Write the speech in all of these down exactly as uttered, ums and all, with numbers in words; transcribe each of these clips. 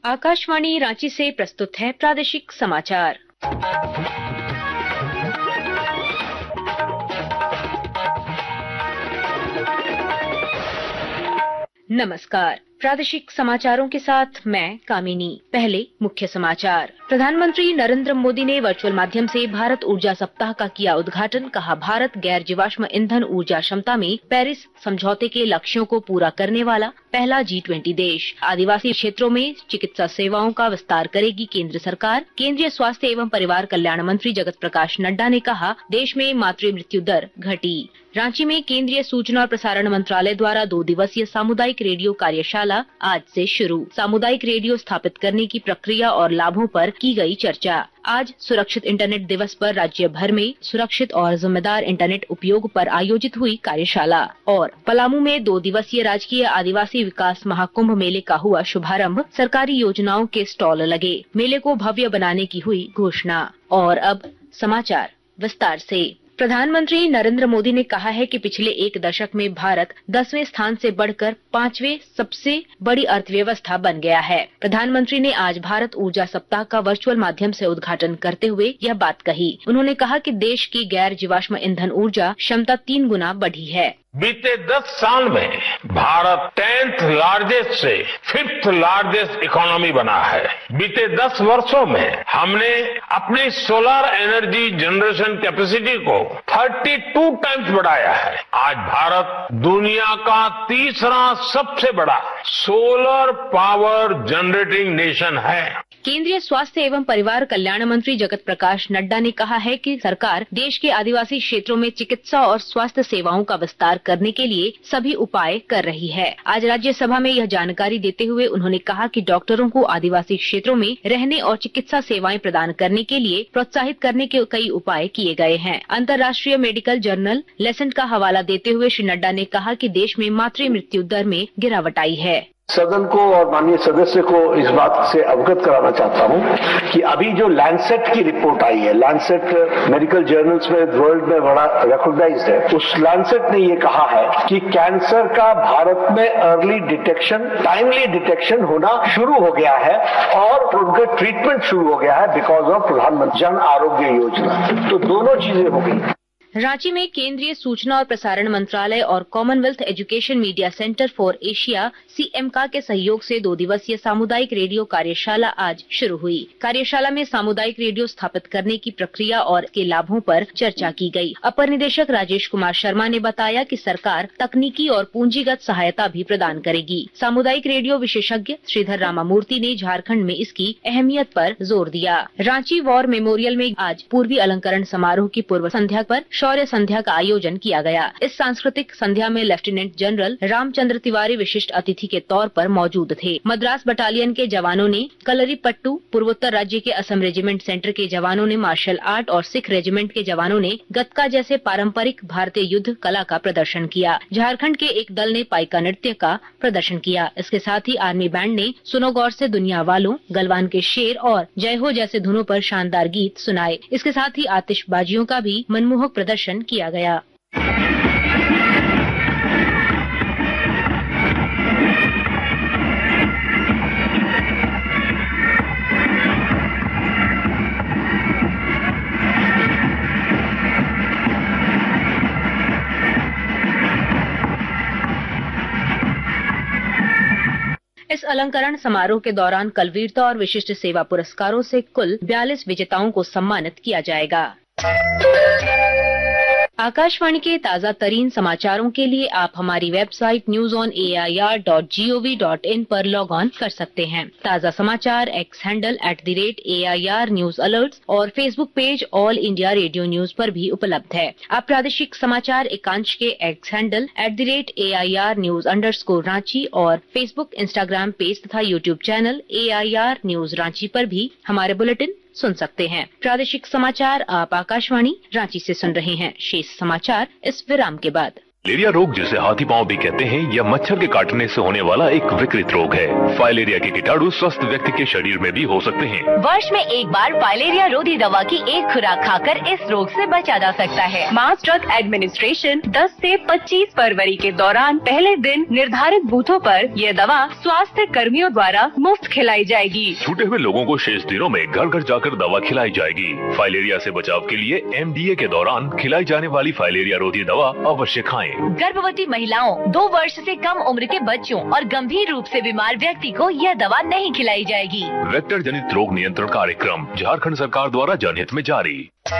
आकाशवाणी रांची से प्रस्तुत है प्रादेशिक समाचार। नमस्कार, प्रादेशिक समाचारों के साथ मैं कामिनी। पहले मुख्य समाचार। प्रधानमंत्री नरेंद्र मोदी ने वर्चुअल माध्यम से भारत ऊर्जा सप्ताह का किया उद्घाटन। कहा, भारत गैर जीवाश्म ईंधन ऊर्जा क्षमता में पेरिस समझौते के लक्ष्यों को पूरा करने वाला पहला जी ट्वेंटी देश। आदिवासी क्षेत्रों में चिकित्सा सेवाओं का विस्तार करेगी केंद्र सरकार। केंद्रीय स्वास्थ्य एवं परिवार कल्याण मंत्री जगत प्रकाश नड्डा ने कहा, देश में मातृ मृत्यु दर घटी। रांची में केंद्रीय सूचना और प्रसारण मंत्रालय द्वारा दो दिवसीय सामुदायिक रेडियो कार्यशाला आज से शुरू। सामुदायिक रेडियो स्थापित करने की प्रक्रिया और लाभों पर की गई चर्चा। आज सुरक्षित इंटरनेट दिवस पर राज्य भर में सुरक्षित और जिम्मेदार इंटरनेट उपयोग पर आयोजित हुई कार्यशाला। और पलामू में दो दिवसीय राजकीय आदिवासी विकास महाकुंभ मेले का हुआ शुभारंभ। सरकारी योजनाओं के स्टॉल लगे। मेले को भव्य बनाने की हुई घोषणा। और अब समाचार विस्तार से। प्रधानमंत्री नरेंद्र मोदी ने कहा है कि पिछले एक दशक में भारत दसवें स्थान से बढ़कर पांचवें सबसे बड़ी अर्थव्यवस्था बन गया है। प्रधानमंत्री ने आज भारत ऊर्जा सप्ताह का वर्चुअल माध्यम से उद्घाटन करते हुए यह बात कही। उन्होंने कहा कि देश की गैर जीवाश्म ईंधन ऊर्जा क्षमता तीन गुना बढ़ी है। बीते दस साल में भारत टेंथ लार्जेस्ट से फिफ्थ लार्जेस्ट इकोनॉमी बना है। बीते दस वर्षों में हमने अपनी सोलर एनर्जी जनरेशन कैपेसिटी को बत्तीस टाइम्स बढ़ाया है। आज भारत दुनिया का तीसरा सबसे बड़ा सोलर पावर जनरेटिंग नेशन है। केंद्रीय स्वास्थ्य एवं परिवार कल्याण मंत्री जगत प्रकाश नड्डा ने कहा है कि सरकार देश के आदिवासी क्षेत्रों में चिकित्सा और स्वास्थ्य सेवाओं का विस्तार करने के लिए सभी उपाय कर रही है। आज राज्यसभा में यह जानकारी देते हुए उन्होंने कहा कि डॉक्टरों को आदिवासी क्षेत्रों में रहने और चिकित्सा सेवाएं प्रदान करने के लिए प्रोत्साहित करने के कई उपाय किए गए हैं। अंतर्राष्ट्रीय मेडिकल जर्नल लेसेंट का हवाला देते हुए श्री नड्डा ने कहा कि देश में मातृ मृत्यु दर में गिरावट आई है। सदन को और माननीय सदस्य को इस बात से अवगत कराना चाहता हूं कि अभी जो लैंडसेट की रिपोर्ट आई है, लैंडसेट मेडिकल जर्नल्स में वर्ल्ड में बड़ा रिकॉग्नाइज्ड है, उस लैंडसेट ने ये कहा है कि कैंसर का भारत में अर्ली डिटेक्शन, टाइमली डिटेक्शन होना शुरू हो गया है और उनका ट्रीटमेंट शुरू हो गया है बिकॉज ऑफ प्रधानमंत्री जन आरोग्य योजना। तो दोनों चीजें हो गई। रांची में केंद्रीय सूचना और प्रसारण मंत्रालय और Commonwealth education media centre for Asia CEMCA के सहयोग से दो दिवसीय सामुदायिक रेडियो कार्यशाला आज शुरू हुई। कार्यशाला में सामुदायिक रेडियो स्थापित करने की प्रक्रिया और के लाभों पर चर्चा की गई। अपर निदेशक राजेश कुमार शर्मा ने बताया कि सरकार तकनीकी और पूंजीगत सहायता भी प्रदान करेगी। सामुदायिक रेडियो विशेषज्ञ श्रीधर रामामूर्ति ने झारखंड में इसकी अहमियत पर जोर दिया। रांची वॉर मेमोरियल में आज पूर्वी अलंकरण समारोह की पूर्व संध्या पर शौर्य संध्या का आयोजन किया गया। इस सांस्कृतिक संध्या में लेफ्टिनेंट जनरल रामचंद्र तिवारी विशिष्ट अतिथि के तौर पर मौजूद थे। मद्रास बटालियन के जवानों ने कलरीपट्टू, पूर्वोत्तर राज्य के असम रेजिमेंट सेंटर के जवानों ने मार्शल आर्ट और सिख रेजिमेंट के जवानों ने गतका जैसे पारंपरिक भारतीय युद्ध कला का प्रदर्शन किया। झारखंड के एक दल ने पाइका नृत्य का प्रदर्शन किया। इसके साथ ही आर्मी बैंड ने सुनो गौर से दुनिया वालों, गलवान के शेर और जय हो जैसे धुनों पर शानदार गीत सुनाए। इसके साथ ही आतिशबाजियों का भी मनमोहक प्रदर्शन किया गया। इस अलंकरण समारोह के दौरान कल वीरता और विशिष्ट सेवा पुरस्कारों से कुल बयालीस विजेताओं को सम्मानित किया जाएगा। आकाशवाणी के ताज़ा तरीन समाचारों के लिए आप हमारी website news on A I R dot G O V dot in पर लॉग ऑन कर सकते हैं। ताज़ा समाचार X handle at the rate A I R news alerts और Facebook page All India Radio news पर भी उपलब्ध है। आप प्रादेशिक समाचार एकांश के X handle at the rate A I R news underscore Ranchi और फेसबुक, इंस्टाग्राम पेज तथा YouTube channel A I R news Ranchi पर भी हमारे बुलेटिन सुन सकते हैं। प्रादेशिक समाचार आप आकाशवाणी रांची से सुन रहे हैं। शेष समाचार इस विराम के बाद। फाइलेरिया रोग, जिसे हाथी पांव भी कहते हैं, यह मच्छर के काटने से होने वाला एक विकृत रोग है। फाइलेरिया के कीटाणु स्वस्थ व्यक्ति के शरीर में भी हो सकते हैं। वर्ष में एक बार फाइलेरिया रोधी दवा की एक खुराक खाकर इस रोग से बचा जा सकता है। मास ड्रग एडमिनिस्ट्रेशन दस से पच्चीस फरवरी के दौरान पहले दिन निर्धारित बूथों पर यह दवा स्वास्थ्य कर्मियों द्वारा मुफ्त खिलाई जाएगी। छूटे हुए लोगों को शेष दिनों में घर घर जाकर दवा खिलाई जाएगी। फाइलेरिया से बचाव के लिए एम डी ए के दौरान खिलाई जाने वाली फाइलेरिया रोधी दवा अवश्य खाएं। गर्भवती महिलाओं, दो वर्ष से कम उम्र के बच्चों और गंभीर रूप से बीमार व्यक्ति को यह दवा नहीं खिलाई जाएगी। वेक्टर जनित रोग नियंत्रण कार्यक्रम झारखंड सरकार द्वारा जनहित में जारी।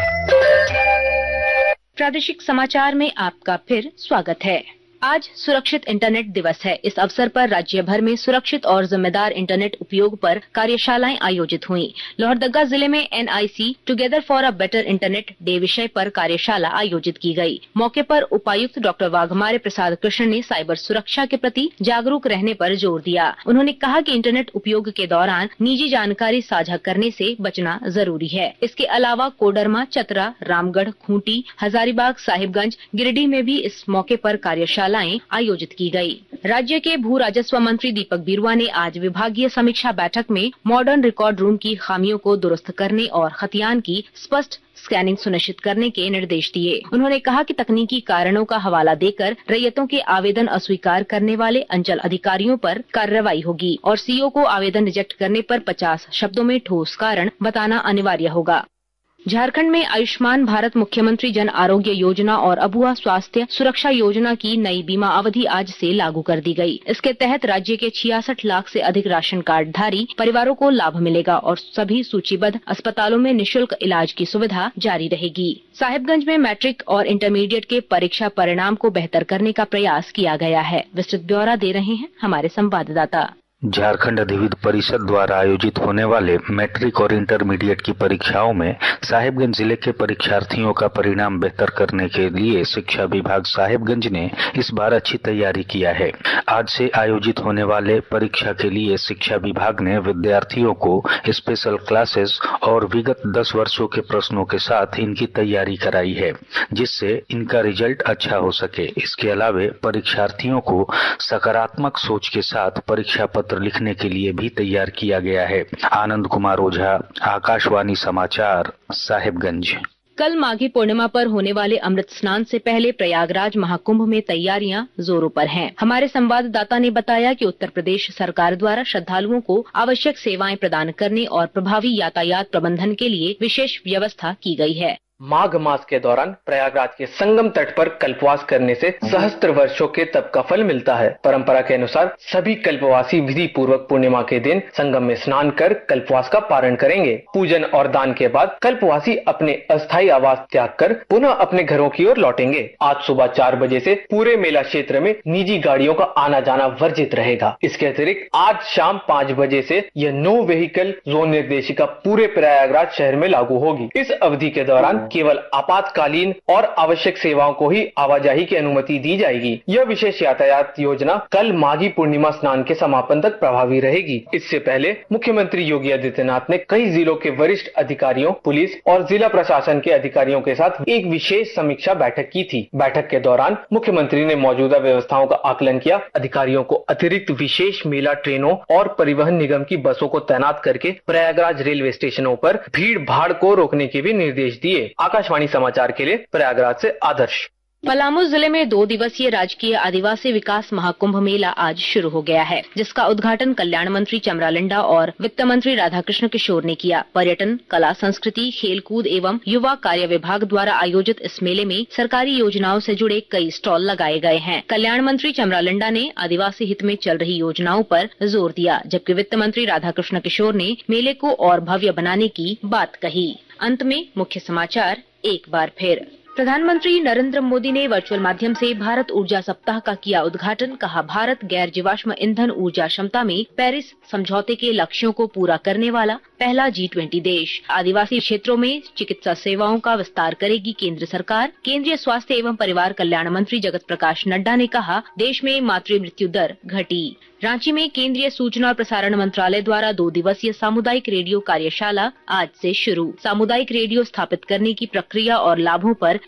प्रादेशिक समाचार में आपका फिर स्वागत है। आज सुरक्षित इंटरनेट दिवस है। इस अवसर पर राज्य भर में सुरक्षित और जिम्मेदार इंटरनेट उपयोग पर कार्यशालाएं आयोजित हुई। लोहरदगा जिले में N I C together for a better internet day विषय पर कार्यशाला आयोजित की गई। मौके पर उपायुक्त डॉक्टर वाघमारे प्रसाद कृष्ण ने साइबर सुरक्षा के प्रति जागरूक रहने पर जोर दिया। उन्होंने कहा कि इंटरनेट उपयोग के दौरान निजी जानकारी साझा करने से बचना जरूरी है। इसके अलावा कोडरमा, चतरा, रामगढ़, खूंटी, हजारीबाग, साहिबगंज, गिरिडीह में भी इस मौके पर कार्यशाला आयोजित की गई। राज्य के भू राजस्व मंत्री दीपक बिरुआ ने आज विभागीय समीक्षा बैठक में मॉडर्न रिकॉर्ड रूम की खामियों को दुरुस्त करने और खतियान की स्पष्ट स्कैनिंग सुनिश्चित करने के निर्देश दिए। उन्होंने कहा कि तकनीकी कारणों का हवाला देकर रैयतों के आवेदन अस्वीकार करने वाले अंचल अधिकारियों पर कार्रवाई होगी और सीओ को आवेदन रिजेक्ट करने पर पचास शब्दों में ठोस कारण बताना अनिवार्य होगा। झारखंड में आयुष्मान भारत मुख्यमंत्री जन आरोग्य योजना और अबुआ स्वास्थ्य सुरक्षा योजना की नई बीमा अवधि आज से लागू कर दी गई। इसके तहत राज्य के छियासठ लाख से अधिक राशन कार्ड धारी परिवारों को लाभ मिलेगा और सभी सूचीबद्ध अस्पतालों में निशुल्क इलाज की सुविधा जारी रहेगी। साहिबगंज में मैट्रिक और इंटरमीडिएट के परीक्षा परिणाम को बेहतर करने का प्रयास किया गया है। विस्तृत ब्यौरा दे रहे हैं हमारे संवाददाता। झारखंड अधिविद्य परिषद द्वारा आयोजित होने वाले मैट्रिक और इंटरमीडिएट की परीक्षाओं में साहिबगंज जिले के परीक्षार्थियों का परिणाम बेहतर करने के लिए शिक्षा विभाग साहिबगंज ने इस बार अच्छी तैयारी किया है। आज से आयोजित होने वाले परीक्षा के लिए शिक्षा विभाग ने विद्यार्थियों को स्पेशल क्लासेस और विगत दस वर्षों के प्रश्नों के साथ इनकी तैयारी कराई है, जिससे इनका रिजल्ट अच्छा हो सके। इसके अलावा परीक्षार्थियों को सकारात्मक सोच के साथ परीक्षा पत्र लिखने के लिए भी तैयार किया गया है। आनंद कुमार ओझा, आकाशवाणी समाचार, साहिबगंज। कल माघी पूर्णिमा पर होने वाले अमृत स्नान से पहले प्रयागराज महाकुंभ में तैयारियां जोरों पर हैं। हमारे संवाददाता ने बताया कि उत्तर प्रदेश सरकार द्वारा श्रद्धालुओं को आवश्यक सेवाएं प्रदान करने और प्रभावी यातायात प्रबंधन के लिए विशेष व्यवस्था की गई है। माघ मास के दौरान प्रयागराज के संगम तट पर कल्पवास करने से सहस्त्र वर्षों के तप का फल मिलता है। परंपरा के अनुसार सभी कल्पवासी विधि पूर्वक पूर्णिमा के दिन संगम में स्नान कर कल्पवास का पारण करेंगे। पूजन और दान के बाद कल्पवासी अपने अस्थायी आवास त्याग कर पुनः अपने घरों की ओर लौटेंगे। आज सुबह चार बजे से पूरे मेला क्षेत्र में निजी गाड़ियों का आना जाना वर्जित रहेगा। इसके अतिरिक्त आज शाम पाँच बजे से यह नो व्हीकल जोन निर्देशिका पूरे प्रयागराज शहर में लागू होगी। इस अवधि के दौरान केवल आपातकालीन और आवश्यक सेवाओं को ही आवाजाही की अनुमति दी जाएगी। यह विशेष यातायात योजना कल माघी पूर्णिमा स्नान के समापन तक प्रभावी रहेगी। इससे पहले मुख्यमंत्री योगी आदित्यनाथ ने कई जिलों के वरिष्ठ अधिकारियों, पुलिस और जिला प्रशासन के अधिकारियों के साथ एक विशेष समीक्षा बैठक की थी। बैठक के दौरान मुख्यमंत्री ने मौजूदा व्यवस्थाओं का आकलन किया। अधिकारियों को अतिरिक्त विशेष मेला ट्रेनों और परिवहन निगम की बसों को तैनात करके प्रयागराज रेलवे स्टेशनों पर भीड़ भाड़ को रोकने के भी निर्देश दिए। आकाशवाणी समाचार के लिए प्रयागराज से आदर्श। पलामू जिले में दो दिवसीय राजकीय आदिवासी विकास महाकुंभ मेला आज शुरू हो गया है, जिसका उद्घाटन कल्याण मंत्री चमरालिंडा और वित्त मंत्री राधाकृष्ण किशोर ने किया। पर्यटन, कला, संस्कृति, खेलकूद एवं युवा कार्य विभाग द्वारा आयोजित इस मेले में सरकारी योजनाओं से जुड़े कई स्टॉल लगाए गए हैं। कल्याण मंत्री चमरालिंडा ने आदिवासी हित में चल रही योजनाओं पर जोर दिया, जबकि वित्त मंत्री राधाकृष्ण किशोर ने मेले को और भव्य बनाने की बात कही। अंत में मुख्य समाचार एक बार फिर। प्रधानमंत्री नरेंद्र मोदी ने वर्चुअल माध्यम से भारत ऊर्जा सप्ताह का किया उद्घाटन। कहा, भारत गैर जीवाश्म ईंधन ऊर्जा क्षमता में पेरिस समझौते के लक्ष्यों को पूरा करने वाला पहला जी ट्वेंटी देश। आदिवासी क्षेत्रों में चिकित्सा सेवाओं का विस्तार करेगी केंद्र सरकार। केंद्रीय स्वास्थ्य एवं परिवार कल्याण मंत्री जगत प्रकाश नड्डा ने कहा, देश में मातृ मृत्यु दर घटी। रांची में केंद्रीय सूचना और प्रसारण मंत्रालय द्वारा दो दिवसीय सामुदायिक रेडियो कार्यशाला आज से शुरू। सामुदायिक रेडियो स्थापित करने की प्रक्रिया और लाभों पर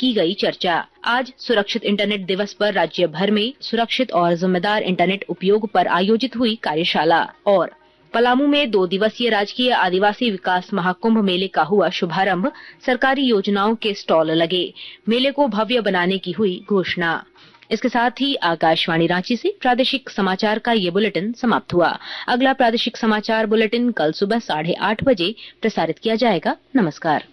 की गई चर्चा। आज सुरक्षित इंटरनेट दिवस पर राज्य भर में सुरक्षित और जिम्मेदार इंटरनेट उपयोग पर आयोजित हुई कार्यशाला। और पलामू में दो दिवसीय राजकीय आदिवासी विकास महाकुंभ मेले का हुआ शुभारंभ। सरकारी योजनाओं के स्टॉल लगे। मेले को भव्य बनाने की हुई घोषणा। इसके साथ ही आकाशवाणी रांची से प्रादेशिक समाचार का ये बुलेटिन समाप्त हुआ। अगला प्रादेशिक समाचार बुलेटिन कल सुबह साढ़े आठ बजे प्रसारित किया जाएगा। नमस्कार।